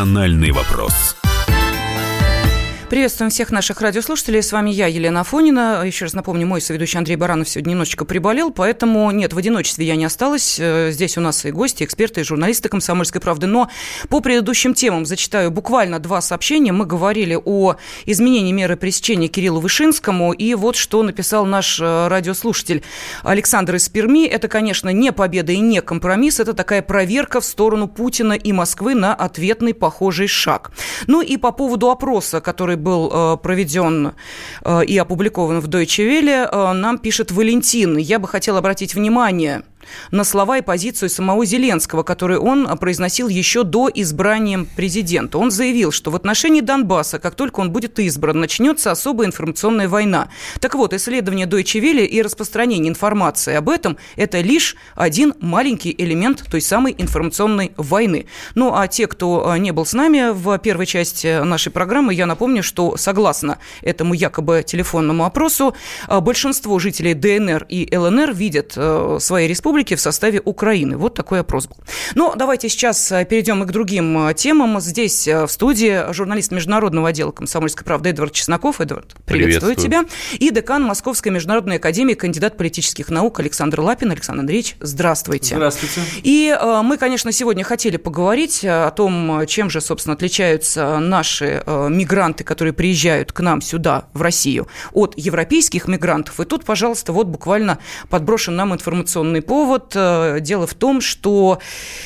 «Национальный вопрос». Приветствуем всех наших радиослушателей. С вами я, Елена Афонина. Еще раз напомню, мой соведущий Андрей Баранов сегодня немножечко приболел, поэтому нет, в одиночестве я не осталась. Здесь у нас и гости, эксперты, и журналисты «Комсомольской правды». Но по предыдущим темам зачитаю буквально 2 сообщения. Мы говорили о изменении меры пресечения Кириллу Вышинскому. И вот что написал наш радиослушатель Александр из Перми. Это, конечно, не победа и не компромисс. Это такая проверка в сторону Путина и Москвы на ответный похожий шаг. Ну и по поводу опроса, который был проведен и опубликован в Deutsche Welle, нам пишет Валентин. Я бы хотел обратить внимание на слова и позицию самого Зеленского, которые он произносил еще до избрания президента. Он заявил, что в отношении Донбасса, как только он будет избран, начнется особая информационная война. Так вот, исследование Deutsche Welle и распространение информации об этом – это лишь один маленький элемент той самой информационной войны. Ну, а те, кто не был с нами в первой части нашей программы, я напомню, что согласно этому якобы телефонному опросу, большинство жителей ДНР и ЛНР видят свои республики в составе Украины. Вот такой опрос был. Но давайте сейчас перейдем и к другим темам. Здесь в студии журналист международного отдела «Комсомольской правды» Эдвард Чесноков. Эдвард, приветствую тебя. И декан Московской международной академии, кандидат политических наук Александр Лапин. Александр Андреевич, здравствуйте. Здравствуйте. И мы, конечно, сегодня хотели поговорить о том, чем же, собственно, отличаются наши мигранты, которые приезжают к нам сюда, в Россию, от европейских мигрантов. И тут, пожалуйста, вот буквально подброшен нам информационный повод. Дело в том, что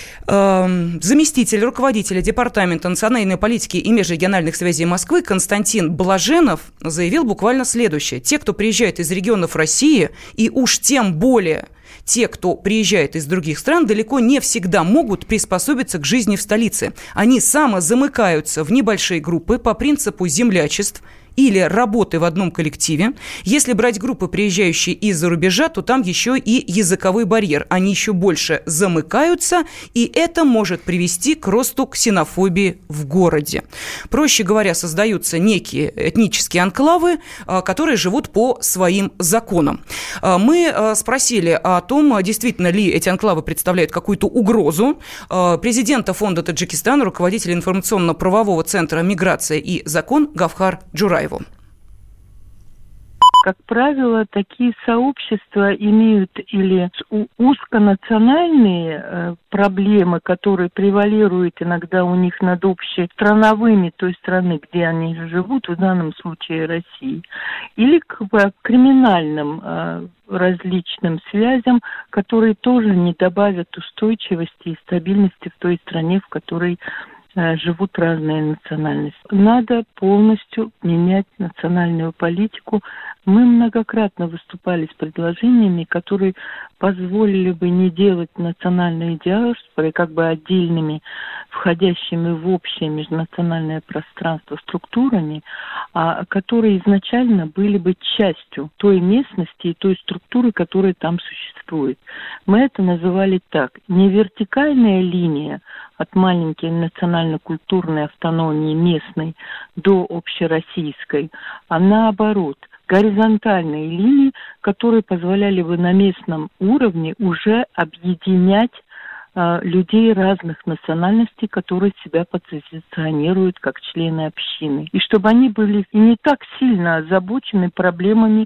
заместитель руководителя Департамента национальной политики и межрегиональных связей Москвы Константин Блаженов заявил буквально следующее. Те, кто приезжает из регионов России, и уж тем более те, кто приезжает из других стран, далеко не всегда могут приспособиться к жизни в столице. Они самозамыкаются в небольшие группы по принципу землячеств или работы в одном коллективе. Если брать группы, приезжающие из-за рубежа, то там еще и языковой барьер. Они еще больше замыкаются, и это может привести к росту ксенофобии в городе. Проще говоря, создаются некие этнические анклавы, которые живут по своим законам. Мы спросили о том, действительно ли эти анклавы представляют какую-то угрозу. Президента фонда Таджикистана, руководителя информационно-правового центра «Миграция и закон» Гавхар Джураеву. Как правило, такие сообщества имеют или узконациональные проблемы, которые превалируют иногда у них над общестрановыми той страны, где они живут, в данном случае России, или к криминальным различным связям, которые тоже не добавят устойчивости и стабильности в той стране, в которой живут разные национальности. Надо полностью менять национальную политику. Мы многократно выступали с предложениями, которые позволили бы не делать национальные диаспоры как бы отдельными, входящими в общее межнациональное пространство структурами, а которые изначально были бы частью той местности и той структуры, которая там существует. Мы это называли так. Не вертикальная линия от маленькой национально-культурной автономии местной до общероссийской, а наоборот, горизонтальные линии, которые позволяли бы на местном уровне уже объединять людей разных национальностей, которые себя позиционируют как члены общины. И чтобы они были не так сильно озабочены проблемами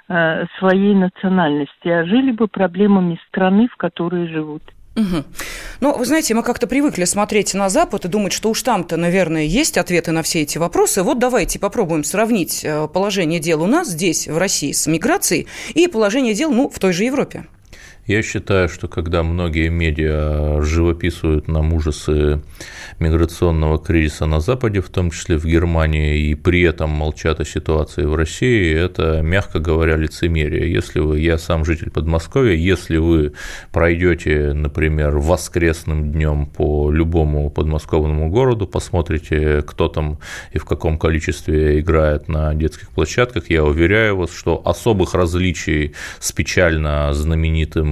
своей национальности, а жили бы проблемами страны, в которой живут. Угу. Ну, вы знаете, мы как-то привыкли смотреть на Запад и думать, что уж там-то, наверное, есть ответы на все эти вопросы. Вот давайте попробуем сравнить положение дел у нас здесь, в России, с миграцией и положение дел, в той же Европе. Я считаю, что когда многие медиа живописуют нам ужасы миграционного кризиса на Западе, в том числе в Германии, и при этом молчат о ситуации в России, это, мягко говоря, лицемерие. Я сам житель Подмосковья, если вы пройдете, например, воскресным днем по любому подмосковному городу, посмотрите, кто там и в каком количестве играет на детских площадках, я уверяю вас, что особых различий с печально знаменитым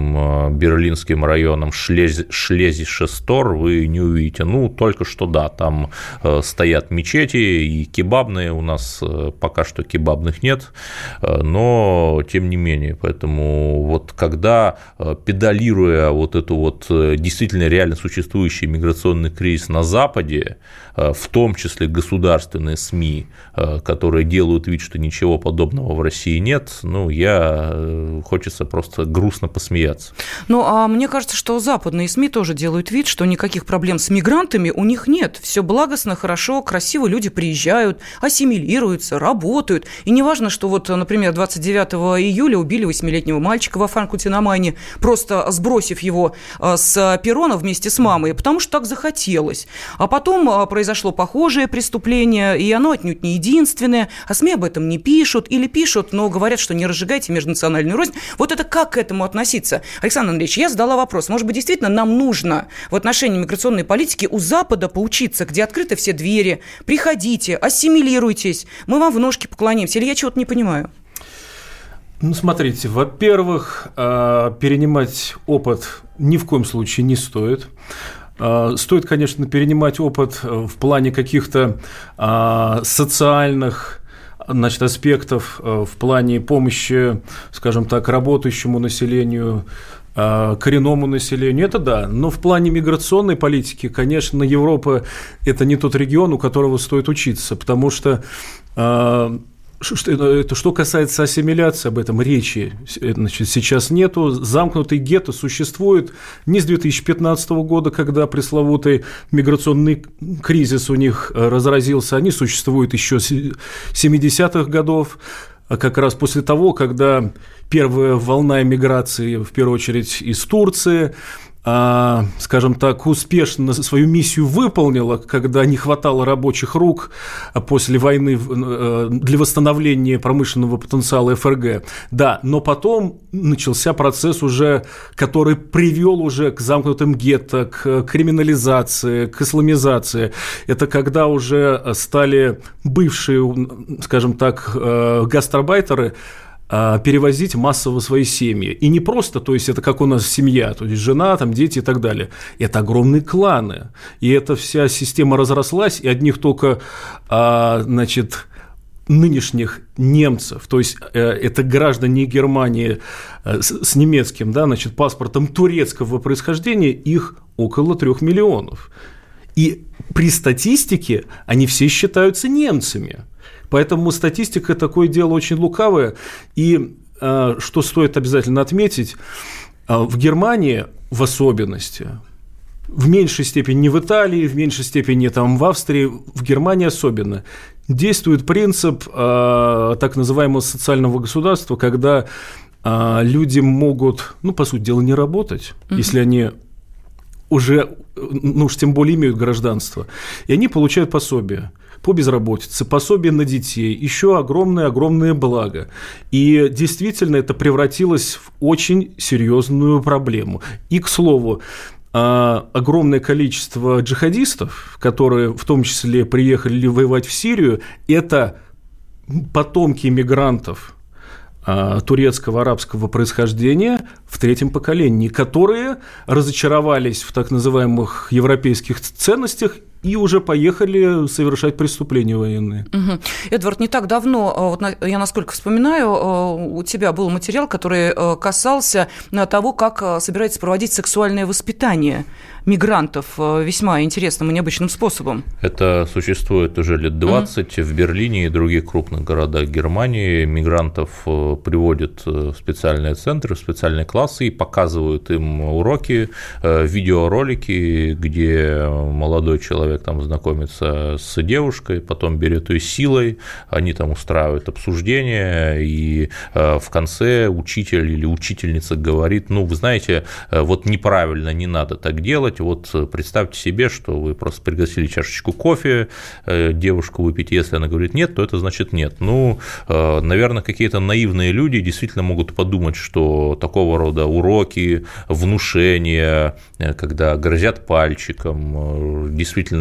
этим берлинским районом Шлезische Tor вы не увидите. Только что да, там стоят мечети и кебабные, у нас пока что кебабных нет, но тем не менее, поэтому вот когда, педалируя вот эту вот действительно реально существующий миграционный кризис на Западе, в том числе государственные СМИ, которые делают вид, что ничего подобного в России нет, хочется просто грустно посмеяться. А мне кажется, что западные СМИ тоже делают вид, что никаких проблем с мигрантами у них нет. Все благостно, хорошо, красиво, люди приезжают, ассимилируются, работают. И не важно, что например, 29 июля убили 8-летнего мальчика во Франкфурте-на-Майне, просто сбросив его с перрона вместе с мамой, потому что так захотелось. А потом произошло похожее преступление, и оно отнюдь не единственное, а СМИ об этом не пишут или пишут, но говорят, что не разжигайте межнациональную рознь. Вот это как к этому относиться? Александр Андреевич, я задала вопрос. Может быть, действительно нам нужно в отношении миграционной политики у Запада поучиться, где открыты все двери, приходите, ассимилируйтесь, мы вам в ножки поклонимся, или я чего-то не понимаю? Смотрите, во-первых, перенимать опыт ни в коем случае не стоит. Стоит, конечно, перенимать опыт в плане каких-то социальных аспектов, в плане помощи, скажем так, работающему населению, коренному населению, это да. Но в плане миграционной политики, конечно, Европа – это не тот регион, у которого стоит учиться, потому что что касается ассимиляции, об этом речи сейчас нету. Замкнутый гетто существует не с 2015 года, когда пресловутый миграционный кризис у них разразился. Они существуют еще с 70-х годов, как раз после того, когда первая волна эмиграции, в первую очередь из Турции, скажем так, успешно свою миссию выполнила, когда не хватало рабочих рук после войны для восстановления промышленного потенциала ФРГ. Да, но потом начался процесс уже, который привел уже к замкнутым гетто, к криминализации, к исламизации. Это когда уже стали бывшие, скажем так, гастарбайтеры перевозить массово свои семьи. И не просто, то есть это как у нас семья, то есть жена, там, дети и так далее. Это огромные кланы. И эта вся система разрослась, и одних только, нынешних немцев, то есть это граждане Германии с немецким, паспортом турецкого происхождения, их около 3 миллионов. И при статистике они все считаются немцами. Поэтому статистика – такое дело очень лукавое. И что стоит обязательно отметить, в Германии в особенности, в меньшей степени не в Италии, в меньшей степени там, в Австрии, в Германии особенно, действует принцип так называемого социального государства, когда люди могут, по сути дела, не работать, если они уже, уж тем более имеют гражданство, и они получают пособие по безработице, пособие на детей, еще огромное благо. И действительно это превратилось в очень серьезную проблему. И, к слову, огромное количество джихадистов, которые в том числе приехали воевать в Сирию, это потомки мигрантов турецкого, арабского происхождения в 3-м поколении, которые разочаровались в так называемых европейских ценностях и уже поехали совершать преступления военные. Угу. Эдвард, не так давно, я насколько вспоминаю, у тебя был материал, который касался того, как собирается проводить сексуальное воспитание мигрантов весьма интересным и необычным способом. Это существует уже лет 20. В Берлине и других крупных городах Германии мигрантов приводят в специальные центры, в специальные классы и показывают им уроки, видеоролики, где молодой человек там знакомится с девушкой, потом берет ее силой, они там устраивают обсуждение, и в конце учитель или учительница говорит: вы знаете, вот неправильно, не надо так делать, вот представьте себе, что вы просто пригласили чашечку кофе девушку выпить, если она говорит нет, то это значит нет. Наверное, какие-то наивные люди действительно могут подумать, что такого рода уроки, внушения, когда грозят пальчиком, действительно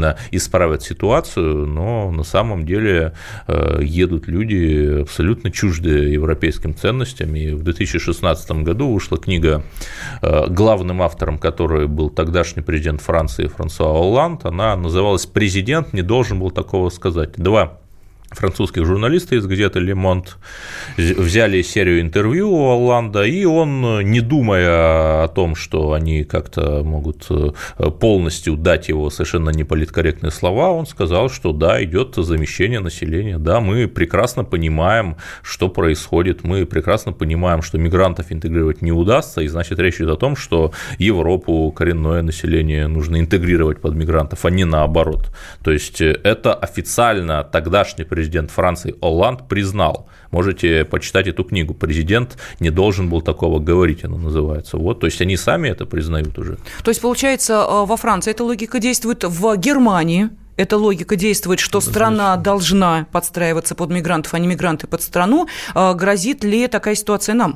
действительно исправят ситуацию, но на самом деле едут люди абсолютно чуждые европейским ценностям. И в 2016 году вышла книга, главным автором которой был тогдашний президент Франции Франсуа Олланд. Она называлась «Президент не должен был такого сказать». Два французских журналиста из газеты «Le Monde» взяли серию интервью у Олланда, и он, не думая о том, что они как-то могут полностью дать его совершенно неполиткорректные слова, он сказал, что да, идет замещение населения, да, мы прекрасно понимаем, что происходит, мы прекрасно понимаем, что мигрантов интегрировать не удастся, и значит, речь идет о том, что Европу, коренное население нужно интегрировать под мигрантов, а не наоборот. То есть это официально тогдашний президент Франции Олланд признал. Можете почитать эту книгу. «Президент не должен был такого говорить», она называется. Вот, то есть они сами это признают уже. То есть, получается, во Франции эта логика действует, в Германии эта логика действует, что страна должна подстраиваться под мигрантов, а не мигранты под страну. Грозит ли такая ситуация нам?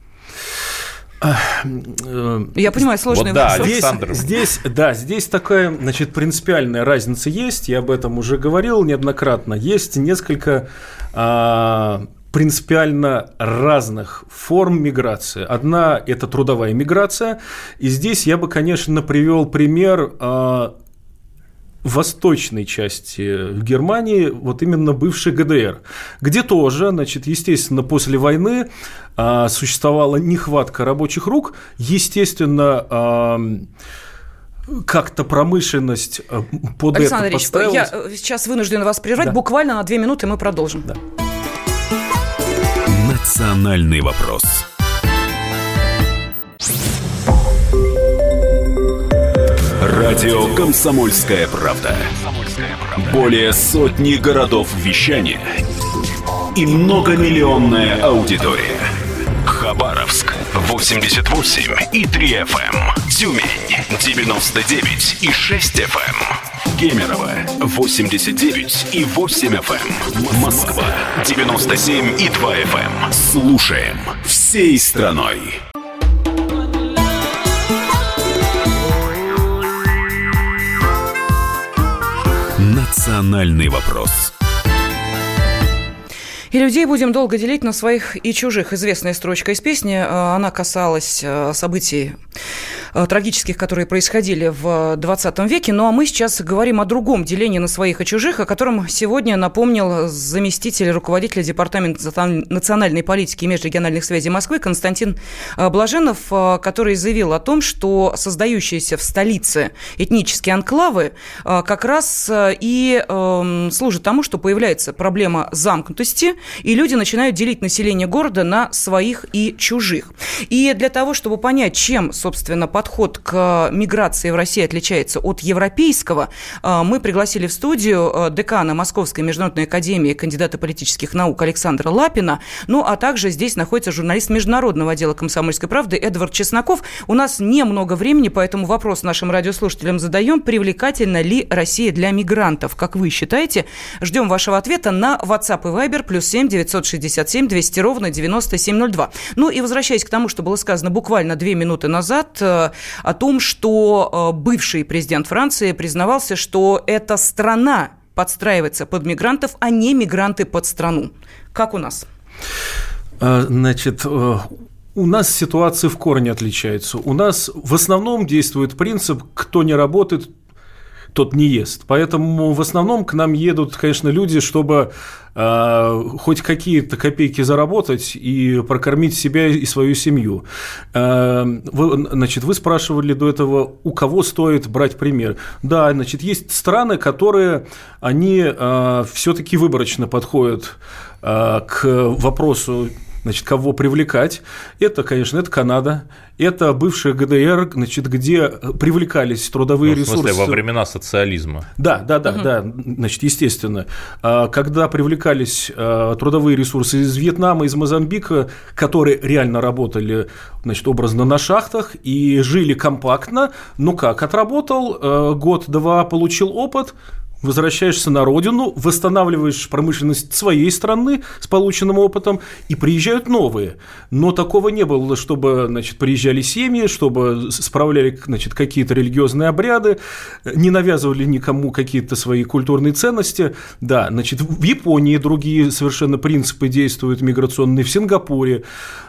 Я понимаю, сложный вот вопрос. Здесь такая, значит, принципиальная разница есть, я об этом уже говорил неоднократно. Есть несколько принципиально разных форм миграции. Одна – это трудовая миграция, и здесь я бы, конечно, привел пример восточной части Германии, вот именно бывшей ГДР, где тоже, значит, естественно, после войны существовала нехватка рабочих рук, естественно, как-то промышленность под Александр это подстраивалась. Александр я сейчас вынужден вас прервать, да. Буквально на 2 минуты мы продолжим. Да. Национальный вопрос. Радио «Комсомольская правда». Более сотни городов вещания и многомиллионная аудитория. Хабаровск 88,3 FM, Тюмень 99,6 FM, Кемерово 89,8 FM, Москва 97,2 FM. Слушаем всей страной. Национальный вопрос. И людей будем долго делить на своих и чужих. Известная строчка из песни, она касалась событий трагических, которые происходили в 20 веке. Ну а мы сейчас говорим о другом делении на своих и чужих, о котором сегодня напомнил заместитель руководителя Департамента национальной политики и межрегиональных связей Москвы Константин Блаженов, который заявил о том, что создающиеся в столице этнические анклавы как раз и служат тому, что появляется проблема замкнутости, и люди начинают делить население города на своих и чужих. И для того, чтобы понять, чем, собственно, подход к миграции в России отличается от европейского, мы пригласили в студию декана Московской международной академии, кандидата политических наук Александра Лапина, ну а также здесь находится журналист международного отдела «Комсомольской правды» Эдвард Чесноков. У нас немного времени, поэтому вопрос нашим радиослушателям задаем: привлекательна ли Россия для мигрантов? Как вы считаете? Ждем вашего ответа на WhatsApp и Viber +7 967 200 ровно 9702. Ну и возвращаясь к тому, что было сказано буквально 2 минуты назад, о том, что бывший президент Франции признавался, что эта страна подстраивается под мигрантов, а не мигранты под страну. Как у нас? Значит, у нас ситуация в корне отличается. У нас в основном действует принцип: кто не работает, тот не ест. Поэтому в основном к нам едут, конечно, люди, чтобы хоть какие-то копейки заработать и прокормить себя и свою семью. Вы спрашивали до этого, у кого стоит брать пример. Да, значит, есть страны, которые, они все-таки выборочно подходят к вопросу, значит, кого привлекать. Это, конечно, это Канада, это бывшая ГДР, значит, где привлекались трудовые ресурсы. В смысле, во времена социализма. Да, значит, естественно. Когда привлекались трудовые ресурсы из Вьетнама, из Мозамбика, которые реально работали, значит, образно на шахтах и жили компактно, ну как, отработал год-два, получил опыт, возвращаешься на родину, восстанавливаешь промышленность своей страны с полученным опытом, и приезжают новые. Но такого не было, чтобы, значит, приезжали семьи, чтобы справляли, значит, какие-то религиозные обряды, не навязывали никому какие-то свои культурные ценности. Да, значит, в Японии другие совершенно принципы действуют миграционные, в Сингапуре.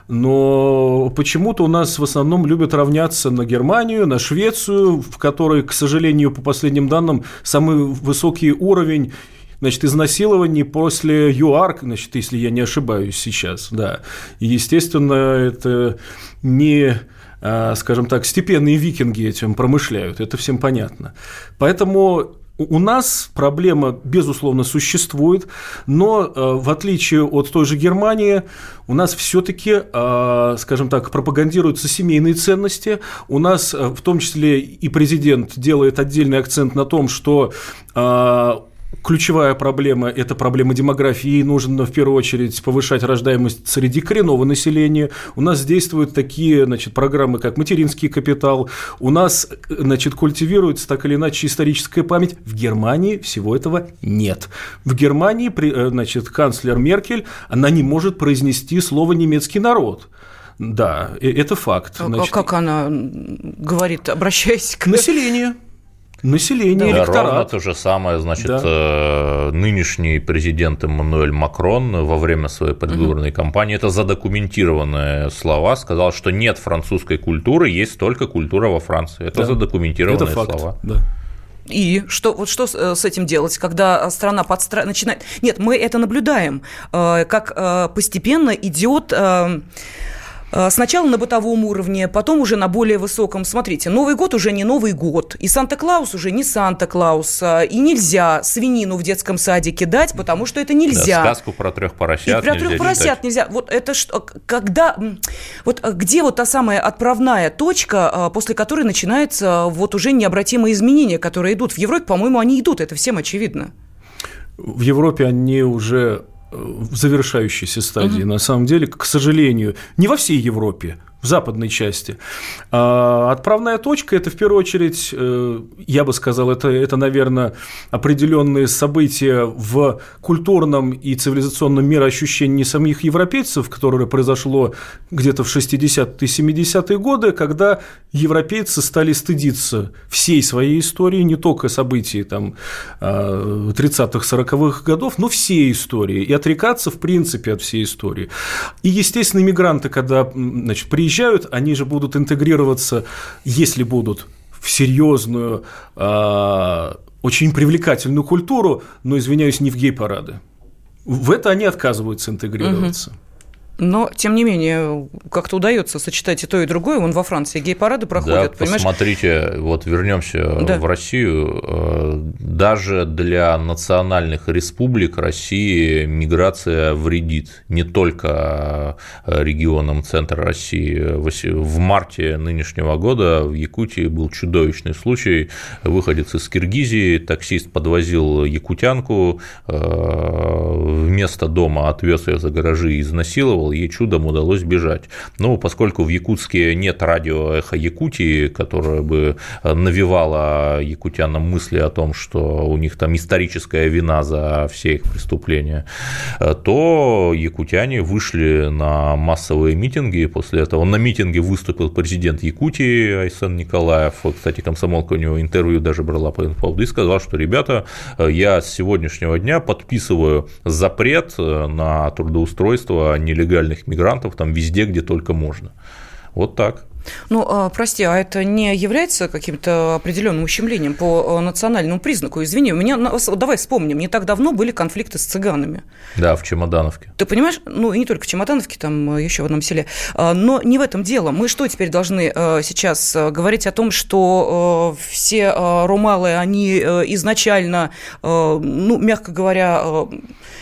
Но почему-то у нас в основном любят равняться на Германию, на Швецию, в которой, к сожалению, по последним данным, самый высокий уровень, значит, изнасилований после ЮАР, значит, если я не ошибаюсь сейчас, да. И, естественно, это не, скажем так, степенные викинги этим промышляют, это всем понятно. Поэтому у нас проблема, безусловно, существует, но в отличие от той же Германии, у нас все-таки, скажем так, пропагандируются семейные ценности. У нас, в том числе, и президент делает отдельный акцент на том, что ключевая проблема – это проблема демографии, и нужно в первую очередь повышать рождаемость среди коренного населения. У нас действуют такие, значит, программы, как материнский капитал. У нас, значит, культивируется так или иначе историческая память. В Германии всего этого нет. В Германии, значит, канцлер Меркель, она не может произнести слово «немецкий народ». Да, это факт. Значит, как она говорит, обращаясь к населению? Население, да, электорат. Ровно то же самое, значит, нынешний президент Эммануэль Макрон во время своей предвыборной кампании, это задокументированные слова, сказал, что нет французской культуры, есть только культура во Франции. Это задокументированные это факт, слова. Да. И что с этим делать, когда страна начинает… Нет, мы это наблюдаем, как постепенно идет… Сначала на бытовом уровне, потом уже на более высоком. Смотрите, Новый год уже не Новый год, и Санта-Клаус уже не Санта-Клаус, и нельзя свинину в детском садике дать, потому что это нельзя. Да, сказку про 3 поросят. И про 3 поросят нельзя. Вот это что, когда, вот где вот та самая отправная точка, после которой начинаются вот уже необратимые изменения, которые идут в Европе, по-моему, они идут, это всем очевидно. В Европе они уже в завершающейся стадии, на самом деле, к сожалению, не во всей Европе, в западной части. Отправная точка – это, в первую очередь, я бы сказал, это, наверное, определенные события в культурном и цивилизационном мироощущении самих европейцев, которое произошло где-то в 60-е и 70-е годы, когда европейцы стали стыдиться всей своей истории, не только событий там, 30-х, 40-х годов, но всей истории, и отрекаться, в принципе, от всей истории. И, естественно, мигранты, когда, значит, приезжают, они же будут интегрироваться, если будут, в серьезную, очень привлекательную культуру, но, извиняюсь, не в гей-парады. В это они отказываются интегрироваться. Но, тем не менее, как-то удается сочетать и то, и другое. Вон во Франции гей-парады проходят, да, понимаешь? Посмотрите, вот вернемся в Россию. Даже для национальных республик России миграция вредит. Не только регионам центра России. В марте нынешнего года в Якутии был чудовищный случай. Выходец из Киргизии, таксист подвозил якутянку, вместо дома отвез ее за гаражи и изнасиловал. Ей чудом удалось бежать. Но поскольку в Якутске нет радио «Эхо Якутии», которое бы навевало якутянам мысли о том, что у них там историческая вина за все их преступления, то якутяне вышли на массовые митинги. После этого на митинге выступил президент Якутии Айсен Николаев. Кстати, комсомолка у него интервью даже брала по этому поводу и сказал, что, ребята, я с сегодняшнего дня подписываю запрет на трудоустройство нелегальных мигрантов там везде, где только можно. Вот так. Ну, прости, а это не является каким-то определенным ущемлением по национальному признаку? Извини, давай вспомним, не так давно были конфликты с цыганами. Да, в Чемодановке. Ты понимаешь, ну, и не только в Чемодановке, там еще в одном селе, но не в этом дело. Мы что теперь должны сейчас говорить о том, что все румалы, они изначально, ну, мягко говоря,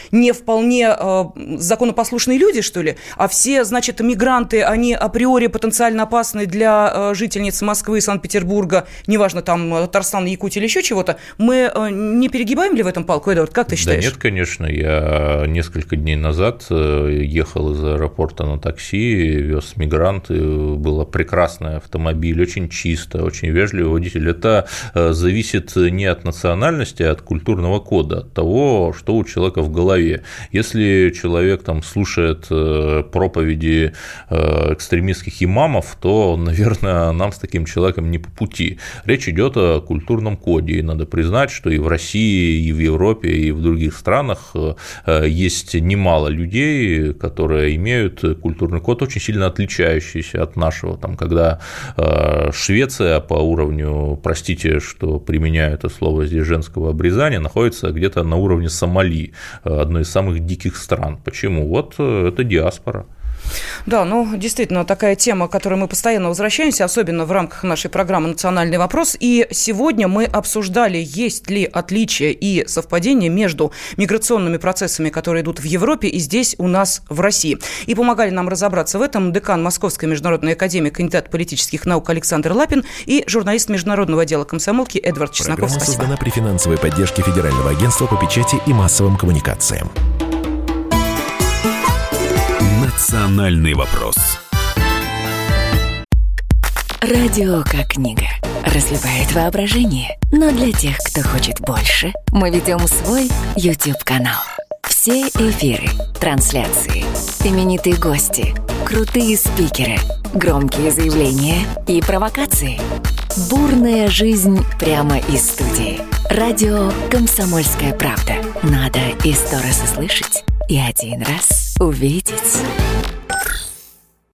не вполне законопослушные люди, что ли? А все, значит, мигранты, они априори потенциально опасны для жительниц Москвы, Санкт-Петербурга, неважно, там, Татарстана, Якутии или еще чего-то. Мы не перегибаем ли в этом палку, Эдуард? Как ты считаешь? Да нет, конечно. Я несколько дней назад ехал из аэропорта на такси, вез мигранты, был прекрасный автомобиль, очень чисто, очень вежливый водитель. Это зависит не от национальности, а от культурного кода, от того, что у человека в голове. Если человек там слушает проповеди экстремистских имамов, то, наверное, нам с таким человеком не по пути. Речь идет о культурном коде, и надо признать, что и в России, и в Европе, и в других странах есть немало людей, которые имеют культурный код, очень сильно отличающийся от нашего. Там, когда Швеция по уровню, простите, что применяю это слово здесь, женского обрезания, находится где-то на уровне Сомали, одной из самых диких стран. Почему? Вот это диаспора. Да, ну, действительно, такая тема, к которой мы постоянно возвращаемся, особенно в рамках нашей программы «Национальный вопрос». И сегодня мы обсуждали, есть ли отличия и совпадения между миграционными процессами, которые идут в Европе, и здесь у нас в России. И помогали нам разобраться в этом декан Московской международной академии, кандидат политических наук Александр Лапин и журналист международного отдела комсомолки Эдвард Чесноков. Программа создана при финансовой поддержке Федерального агентства по печати и массовым коммуникациям. «Национальный вопрос». Радио как книга. Разливает воображение. Но для тех, кто хочет больше, мы ведем свой YouTube-канал. Все эфиры, трансляции, именитые гости, крутые спикеры, громкие заявления и провокации. Бурная жизнь прямо из студии. Радио «Комсомольская правда». Надо и 100 раз услышать, и 1 раз увидеть.